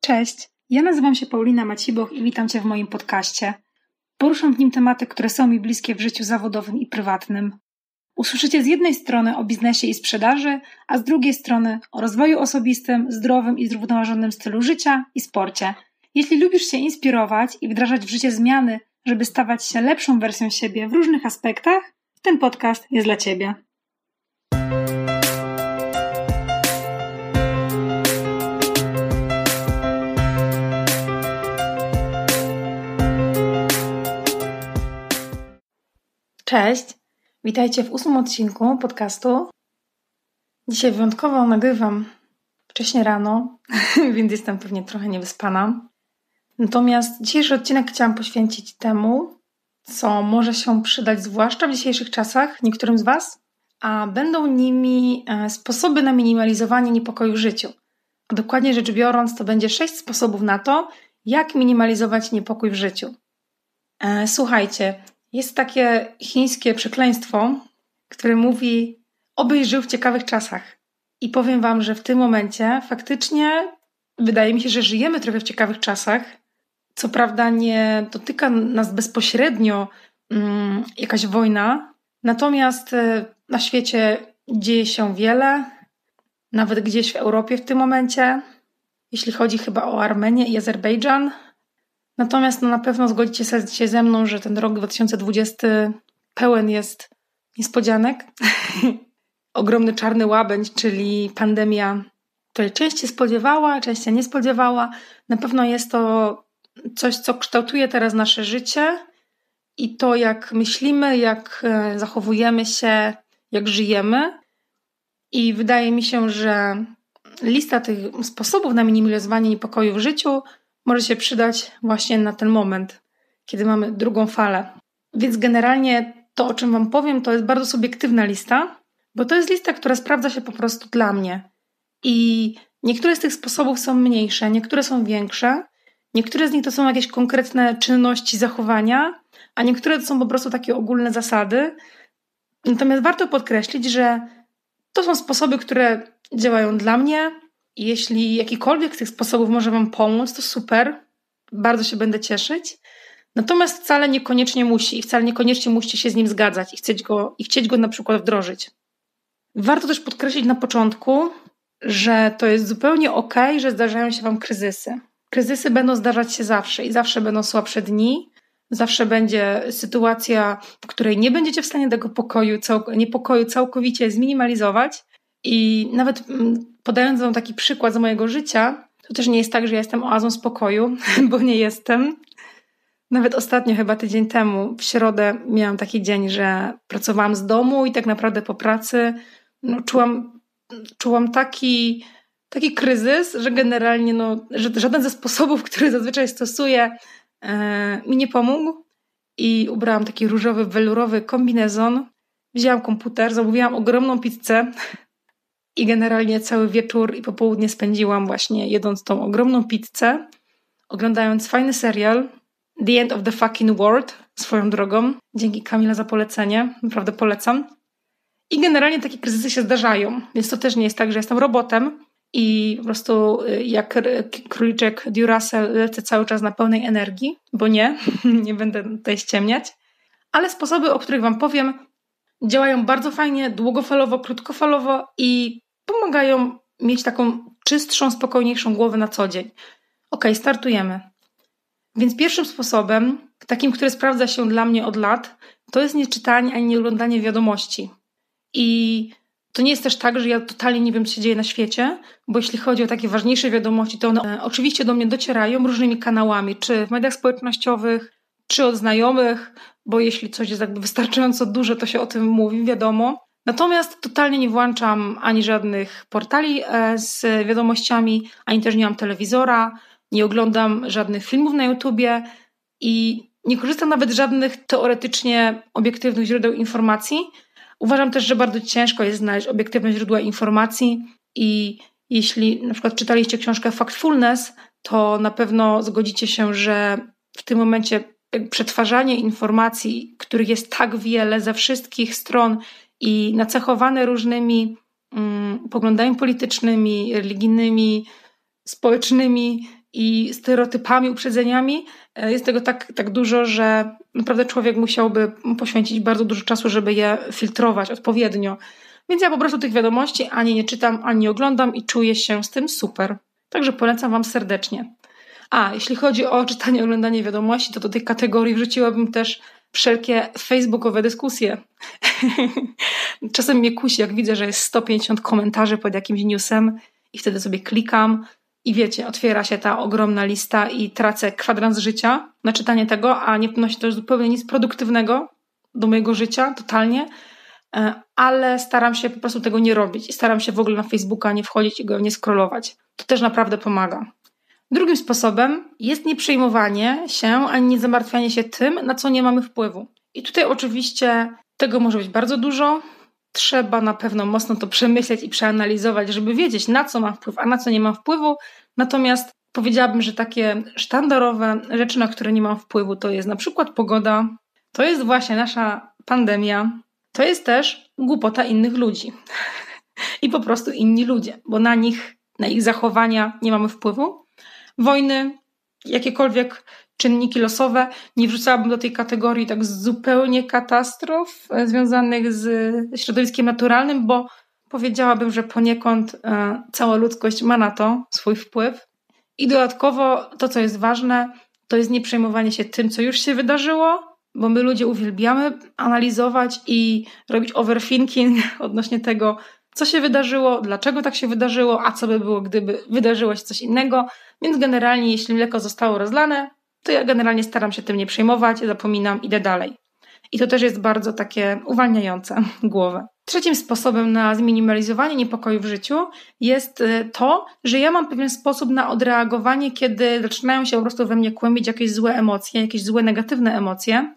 Cześć, ja nazywam się Paulina Maciboch i witam Cię w moim podcaście. Poruszam w nim tematy, które są mi bliskie w życiu zawodowym i prywatnym. Usłyszycie z jednej strony o biznesie i sprzedaży, a z drugiej strony o rozwoju osobistym, zdrowym i zrównoważonym stylu życia i sporcie. Jeśli lubisz się inspirować i wdrażać w życie zmiany, żeby stawać się lepszą wersją siebie w różnych aspektach, ten podcast jest dla Ciebie. Cześć, witajcie w 8. odcinku podcastu. Dzisiaj wyjątkowo nagrywam wcześnie rano, więc jestem pewnie trochę niewyspana. Natomiast dzisiejszy odcinek chciałam poświęcić temu, co może się przydać zwłaszcza w dzisiejszych czasach niektórym z Was, a będą nimi sposoby na minimalizowanie niepokoju w życiu. A dokładnie rzecz biorąc, to będzie 6 sposobów na to, jak minimalizować niepokój w życiu. Słuchajcie, jest takie chińskie przekleństwo, które mówi: obyś żył w ciekawych czasach. I powiem Wam, że w tym momencie faktycznie wydaje mi się, że żyjemy trochę w ciekawych czasach. Co prawda nie dotyka nas bezpośrednio jakaś wojna, natomiast na świecie dzieje się wiele, nawet gdzieś w Europie w tym momencie, jeśli chodzi chyba o Armenię i Azerbejdżan. Natomiast na pewno zgodzicie się ze mną, że ten rok 2020 pełen jest niespodzianek. Ogromny czarny łabędź, czyli pandemia, której część się spodziewała, część się nie spodziewała. Na pewno jest to coś, co kształtuje teraz nasze życie i to, jak myślimy, jak zachowujemy się, jak żyjemy. I wydaje mi się, że lista tych sposobów na minimalizowanie niepokoju w życiu może się przydać właśnie na ten moment, kiedy mamy drugą falę. Więc generalnie to, o czym Wam powiem, to jest bardzo subiektywna lista, bo to jest lista, która sprawdza się po prostu dla mnie. I niektóre z tych sposobów są mniejsze, niektóre są większe, niektóre z nich to są jakieś konkretne czynności, zachowania, a niektóre to są po prostu takie ogólne zasady. Natomiast warto podkreślić, że to są sposoby, które działają dla mnie. I jeśli jakikolwiek z tych sposobów może Wam pomóc, to super, bardzo się będę cieszyć. Natomiast wcale niekoniecznie musi i wcale niekoniecznie musicie się z nim zgadzać i chcieć go na przykład wdrożyć. Warto też podkreślić na początku, że to jest zupełnie okej, że zdarzają się Wam kryzysy. Kryzysy będą zdarzać się zawsze i zawsze będą słabsze dni, zawsze będzie sytuacja, w której nie będziecie w stanie tego niepokoju całkowicie zminimalizować. I nawet podając Wam taki przykład z mojego życia, to też nie jest tak, że ja jestem oazą spokoju, bo nie jestem. Nawet ostatnio, chyba tydzień temu, w środę miałam taki dzień, że pracowałam z domu i tak naprawdę po pracy czułam taki kryzys, że generalnie że żaden ze sposobów, który zazwyczaj stosuję, mi nie pomógł. I ubrałam taki różowy, welurowy kombinezon, wzięłam komputer, zamówiłam ogromną pizzę i generalnie cały wieczór i popołudnie spędziłam właśnie jedząc tą ogromną pizzę, oglądając fajny serial The End of the Fucking World, swoją drogą. Dzięki Kamila za polecenie, naprawdę polecam. I generalnie takie kryzysy się zdarzają, więc to też nie jest tak, że jestem robotem i po prostu jak króliczek Duracell lecę cały czas na pełnej energii, bo nie będę tutaj ściemniać. Ale sposoby, o których Wam powiem, działają bardzo fajnie, długofalowo, krótkofalowo i pomagają mieć taką czystszą, spokojniejszą głowę na co dzień. Okej, startujemy. Więc pierwszym sposobem, takim, który sprawdza się dla mnie od lat, to jest nie czytanie ani nie oglądanie wiadomości. I to nie jest też tak, że ja totalnie nie wiem, co się dzieje na świecie, bo jeśli chodzi o takie ważniejsze wiadomości, to one oczywiście do mnie docierają różnymi kanałami, czy w mediach społecznościowych, czy od znajomych, bo jeśli coś jest jakby wystarczająco duże, to się o tym mówi, wiadomo. Natomiast totalnie nie włączam ani żadnych portali z wiadomościami, ani też nie mam telewizora, nie oglądam żadnych filmów na YouTubie i nie korzystam nawet z żadnych teoretycznie obiektywnych źródeł informacji. Uważam też, że bardzo ciężko jest znaleźć obiektywne źródła informacji i jeśli na przykład czytaliście książkę Factfulness, to na pewno zgodzicie się, że w tym momencie przetwarzanie informacji, których jest tak wiele ze wszystkich stron i nacechowane różnymi poglądami politycznymi, religijnymi, społecznymi i stereotypami, uprzedzeniami. Jest tego tak dużo, że naprawdę człowiek musiałby poświęcić bardzo dużo czasu, żeby je filtrować odpowiednio. Więc ja po prostu tych wiadomości ani nie czytam, ani nie oglądam i czuję się z tym super. Także polecam Wam serdecznie. A, jeśli chodzi o czytanie i oglądanie wiadomości, to do tej kategorii wrzuciłabym też wszelkie facebookowe dyskusje. Czasem mnie kusi, jak widzę, że jest 150 komentarzy pod jakimś newsem i wtedy sobie klikam i wiecie, otwiera się ta ogromna lista i tracę kwadrans życia na czytanie tego, a nie wnosi to zupełnie nic produktywnego do mojego życia, totalnie, ale staram się po prostu tego nie robić i staram się w ogóle na Facebooka nie wchodzić i go nie scrollować. To też naprawdę pomaga. Drugim sposobem jest nie przejmowanie się, ani nie zamartwianie się tym, na co nie mamy wpływu. I tutaj oczywiście tego może być bardzo dużo. Trzeba na pewno mocno to przemyśleć i przeanalizować, żeby wiedzieć, na co mam wpływ, a na co nie mam wpływu. Natomiast powiedziałabym, że takie sztandarowe rzeczy, na które nie mam wpływu, to jest na przykład pogoda, to jest właśnie nasza pandemia, to jest też głupota innych ludzi. I po prostu inni ludzie, bo na ich zachowania nie mamy wpływu. Wojny, jakiekolwiek czynniki losowe, nie wrzucałabym do tej kategorii tak zupełnie katastrof związanych z środowiskiem naturalnym, bo powiedziałabym, że poniekąd cała ludzkość ma na to swój wpływ. I dodatkowo to, co jest ważne, to jest nie przejmowanie się tym, co już się wydarzyło, bo my ludzie uwielbiamy analizować i robić overthinking odnośnie tego, co się wydarzyło, dlaczego tak się wydarzyło, a co by było, gdyby wydarzyło się coś innego. Więc generalnie, jeśli mleko zostało rozlane, to ja generalnie staram się tym nie przejmować, zapominam, idę dalej. I to też jest bardzo takie uwalniające głowę. Trzecim sposobem na zminimalizowanie niepokoju w życiu jest to, że ja mam pewien sposób na odreagowanie, kiedy zaczynają się po prostu we mnie kłębić jakieś złe emocje, jakieś złe, negatywne emocje.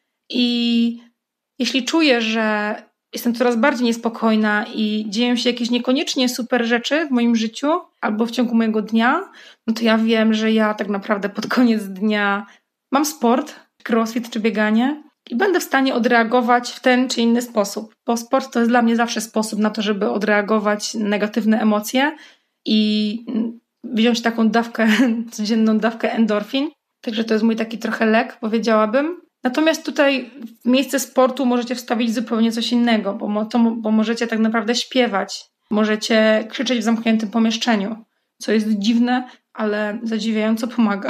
I jeśli czuję, że jestem coraz bardziej niespokojna i dzieją się jakieś niekoniecznie super rzeczy w moim życiu albo w ciągu mojego dnia, no to ja wiem, że ja tak naprawdę pod koniec dnia mam sport, crossfit czy bieganie i będę w stanie odreagować w ten czy inny sposób. Bo sport to jest dla mnie zawsze sposób na to, żeby odreagować negatywne emocje i wziąć taką dawkę, codzienną dawkę endorfin. Także to jest mój taki trochę lek, powiedziałabym. Natomiast tutaj w miejsce sportu możecie wstawić zupełnie coś innego, bo możecie tak naprawdę śpiewać, możecie krzyczeć w zamkniętym pomieszczeniu, co jest dziwne, ale zadziwiająco pomaga.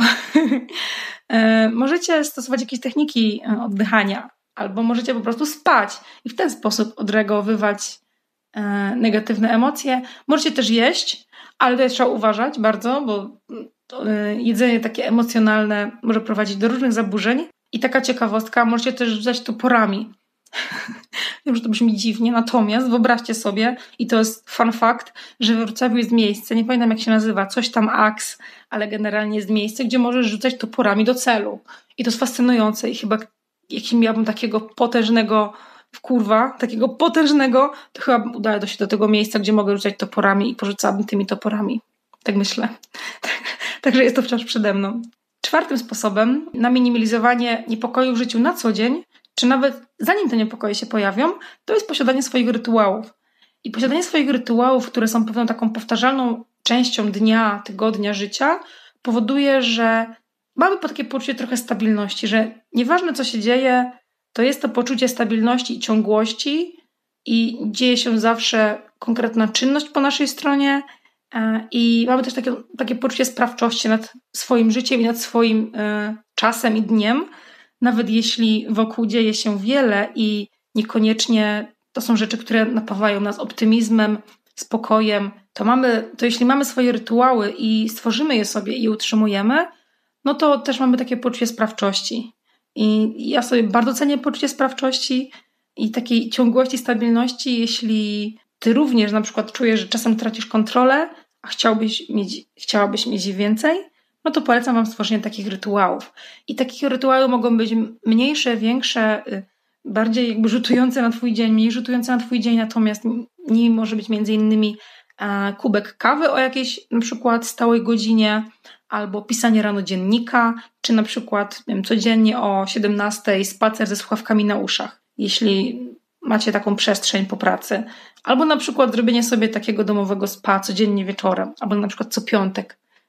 Możecie stosować jakieś techniki oddychania, albo możecie po prostu spać i w ten sposób odreagowywać negatywne emocje. Możecie też jeść, ale tutaj trzeba uważać bardzo, bo jedzenie takie emocjonalne może prowadzić do różnych zaburzeń. I taka ciekawostka, możecie też rzucać toporami. Wiem, że to brzmi dziwnie, natomiast wyobraźcie sobie, i to jest fun fact, że we Wrocławiu jest miejsce, nie pamiętam jak się nazywa, coś tam Axe, ale generalnie jest miejsce, gdzie możesz rzucać toporami do celu. I to jest fascynujące i chyba jeśli miałabym takiego potężnego to chyba udało się do tego miejsca, gdzie mogę rzucać toporami i porzucałabym tymi toporami. Tak myślę. Także jest to wciąż przede mną. Czwartym sposobem na minimalizowanie niepokoju w życiu na co dzień, czy nawet zanim te niepokoje się pojawią, to jest posiadanie swoich rytuałów. I posiadanie swoich rytuałów, które są pewną taką powtarzalną częścią dnia, tygodnia, życia, powoduje, że mamy takie poczucie trochę stabilności, że nieważne co się dzieje, to jest to poczucie stabilności i ciągłości i dzieje się zawsze konkretna czynność po naszej stronie, i mamy też takie poczucie sprawczości nad swoim życiem i nad swoim czasem i dniem, nawet jeśli wokół dzieje się wiele i niekoniecznie to są rzeczy, które napawają nas optymizmem, spokojem, to jeśli mamy swoje rytuały i stworzymy je sobie i je utrzymujemy, no to też mamy takie poczucie sprawczości. I ja sobie bardzo cenię poczucie sprawczości i takiej ciągłości, stabilności, jeśli ty również na przykład czujesz, że czasem tracisz kontrolę, a chciałabyś mieć więcej, no to polecam wam stworzenie takich rytuałów. I takich rytuały mogą być mniejsze, większe, bardziej jakby rzutujące na twój dzień, mniej rzutujące na twój dzień, natomiast nimi może być między innymi kubek kawy o jakiejś na przykład stałej godzinie, albo pisanie rano dziennika, czy na przykład codziennie o 17:00 spacer ze słuchawkami na uszach, jeśli macie taką przestrzeń po pracy. Albo na przykład zrobienie sobie takiego domowego spa codziennie wieczorem, albo na przykład co piątek.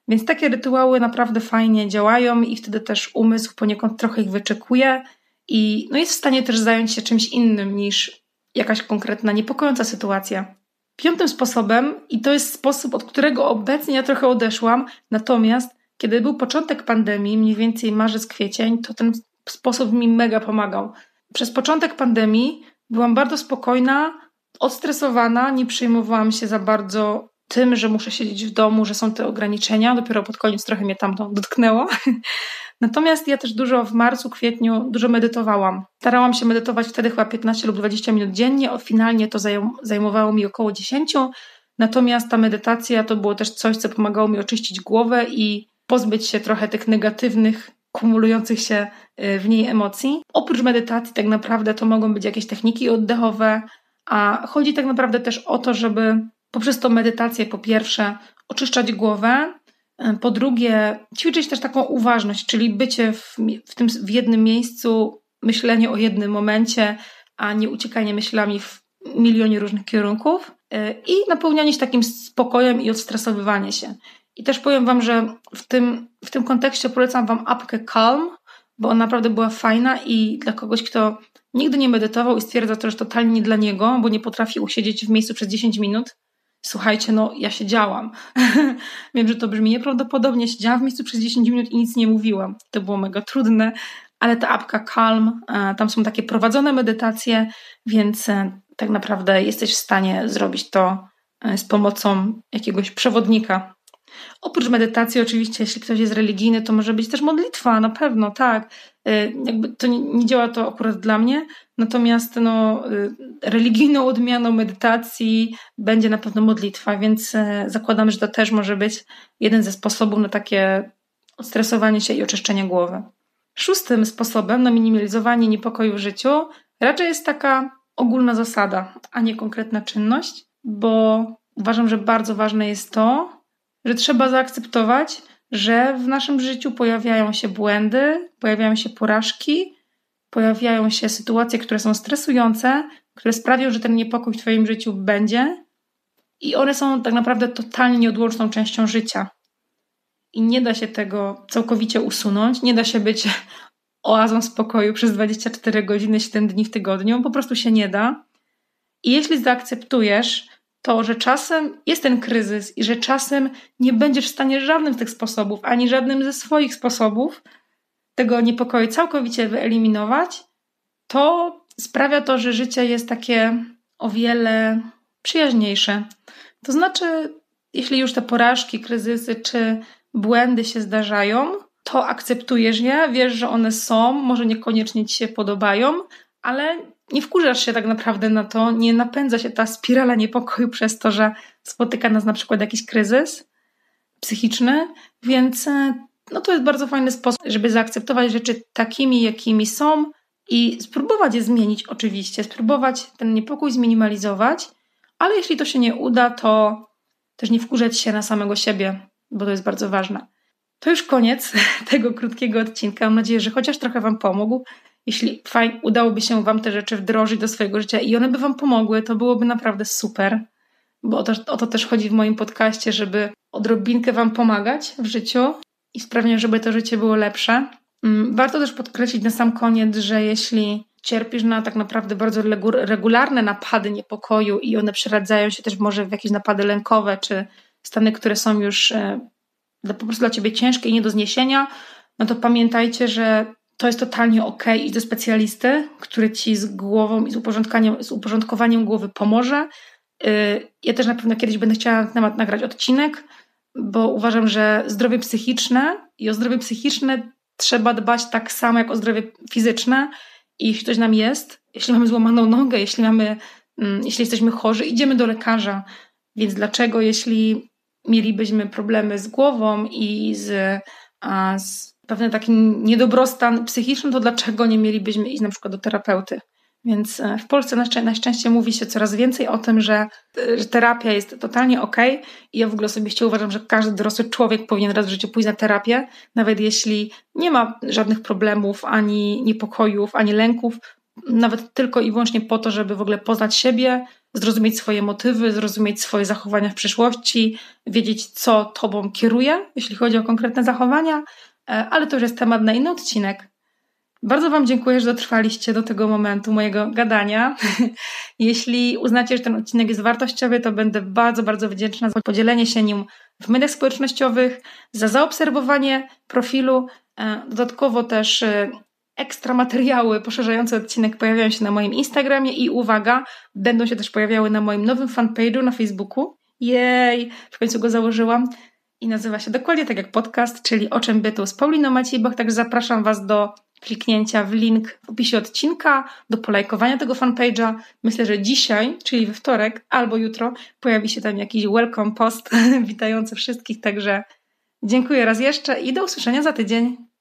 Więc takie rytuały naprawdę fajnie działają i wtedy też umysł poniekąd trochę ich wyczekuje i jest w stanie też zająć się czymś innym niż jakaś konkretna, niepokojąca sytuacja. 5. sposobem, i to jest sposób, od którego obecnie ja trochę odeszłam, natomiast kiedy był początek pandemii, mniej więcej marzec, kwiecień, to ten sposób mi mega pomagał. Przez początek pandemii byłam bardzo spokojna, odstresowana, nie przejmowałam się za bardzo tym, że muszę siedzieć w domu, że są te ograniczenia. Dopiero pod koniec trochę mnie tam to dotknęło. Natomiast ja też dużo w marcu, kwietniu dużo medytowałam. Starałam się medytować wtedy chyba 15 lub 20 minut dziennie. Finalnie to zajmowało mi około 10. Natomiast ta medytacja to było też coś, co pomagało mi oczyścić głowę i pozbyć się trochę tych negatywnych, kumulujących się w niej emocji. Oprócz medytacji tak naprawdę to mogą być jakieś techniki oddechowe, a chodzi tak naprawdę też o to, żeby poprzez tą medytację po pierwsze oczyszczać głowę, po drugie ćwiczyć też taką uważność, czyli bycie w jednym miejscu, myślenie o jednym momencie, a nie uciekanie myślami w milionie różnych kierunków i napełnianie się takim spokojem i odstresowywanie się. I też powiem Wam, że w tym kontekście polecam Wam apkę Calm, bo ona naprawdę była fajna i dla kogoś, kto nigdy nie medytował i stwierdza to, że totalnie nie dla niego, bo nie potrafi usiedzieć w miejscu przez 10 minut. Słuchajcie, ja siedziałam. Wiem, że to brzmi nieprawdopodobnie. Siedziałam w miejscu przez 10 minut i nic nie mówiłam. To było mega trudne, ale ta apka Calm, tam są takie prowadzone medytacje, więc tak naprawdę jesteś w stanie zrobić to z pomocą jakiegoś przewodnika. Oprócz medytacji oczywiście, jeśli ktoś jest religijny, to może być też modlitwa, na pewno, tak. Jakby to nie działa to akurat dla mnie, natomiast religijną odmianą medytacji będzie na pewno modlitwa, więc zakładam, że to też może być jeden ze sposobów na takie odstresowanie się i oczyszczenie głowy. 6. sposobem na minimalizowanie niepokoju w życiu raczej jest taka ogólna zasada, a nie konkretna czynność, bo uważam, że bardzo ważne jest to, że trzeba zaakceptować, że w naszym życiu pojawiają się błędy, pojawiają się porażki, pojawiają się sytuacje, które są stresujące, które sprawią, że ten niepokój w Twoim życiu będzie i one są tak naprawdę totalnie nieodłączną częścią życia. I nie da się tego całkowicie usunąć, nie da się być oazą spokoju przez 24 godziny, 7 dni w tygodniu, po prostu się nie da. I jeśli zaakceptujesz to, że czasem jest ten kryzys i że czasem nie będziesz w stanie żadnym z tych sposobów, ani żadnym ze swoich sposobów tego niepokoju całkowicie wyeliminować, to sprawia to, że życie jest takie o wiele przyjaźniejsze. To znaczy, jeśli już te porażki, kryzysy czy błędy się zdarzają, to akceptujesz je, wiesz, że one są, może niekoniecznie ci się podobają, ale nie wkurzasz się tak naprawdę na to, nie napędza się ta spirala niepokoju przez to, że spotyka nas na przykład jakiś kryzys psychiczny, więc to jest bardzo fajny sposób, żeby zaakceptować rzeczy takimi, jakimi są i spróbować je zmienić oczywiście, spróbować ten niepokój zminimalizować, ale jeśli to się nie uda, to też nie wkurzać się na samego siebie, bo to jest bardzo ważne. To już koniec tego krótkiego odcinka. Mam nadzieję, że chociaż trochę Wam pomógł. Jeśli udałoby się Wam te rzeczy wdrożyć do swojego życia i one by Wam pomogły, to byłoby naprawdę super, bo o to też chodzi w moim podcaście, żeby odrobinkę Wam pomagać w życiu i sprawiać, żeby to życie było lepsze. Warto też podkreślić na sam koniec, że jeśli cierpisz na tak naprawdę bardzo regularne napady niepokoju i one przeradzają się też może w jakieś napady lękowe, czy stany, które są już po prostu dla Ciebie ciężkie i nie do zniesienia, no to pamiętajcie, że to jest totalnie okej iść do specjalisty, który Ci z głową i z uporządkowaniem głowy pomoże. Ja też na pewno kiedyś będę chciała na temat nagrać odcinek, bo uważam, że zdrowie psychiczne i o zdrowie psychiczne trzeba dbać tak samo jak o zdrowie fizyczne i jeśli coś nam jest, jeśli mamy złamaną nogę, jeśli jesteśmy chorzy, idziemy do lekarza. Więc dlaczego, jeśli mielibyśmy problemy z głową i z pewien taki niedobrostan psychiczny, to dlaczego nie mielibyśmy iść na przykład do terapeuty? Więc w Polsce na szczęście mówi się coraz więcej o tym, że terapia jest totalnie okej. I ja w ogóle osobiście uważam, że każdy dorosły człowiek powinien raz w życiu pójść na terapię, nawet jeśli nie ma żadnych problemów, ani niepokojów, ani lęków, nawet tylko i wyłącznie po to, żeby w ogóle poznać siebie, zrozumieć swoje motywy, zrozumieć swoje zachowania w przyszłości, wiedzieć, co tobą kieruje, jeśli chodzi o konkretne zachowania, ale to już jest temat na inny odcinek. Bardzo wam dziękuję, że dotrwaliście do tego momentu mojego gadania. Jeśli uznacie, że ten odcinek jest wartościowy, to będę bardzo, bardzo wdzięczna za podzielenie się nim w mediach społecznościowych, za zaobserwowanie profilu. Dodatkowo też ekstra materiały poszerzające odcinek pojawiają się na moim Instagramie i uwaga, będą się też pojawiały na moim nowym fanpage'u na Facebooku. Jej, w końcu go założyłam i nazywa się dokładnie tak jak podcast, czyli O czym bytu z Pauliną Maciejbach, także zapraszam was do kliknięcia w link w opisie odcinka, do polajkowania tego fanpage'a. Myślę, że dzisiaj, czyli we wtorek albo jutro pojawi się tam jakiś welcome post witający wszystkich, także dziękuję raz jeszcze i do usłyszenia za tydzień.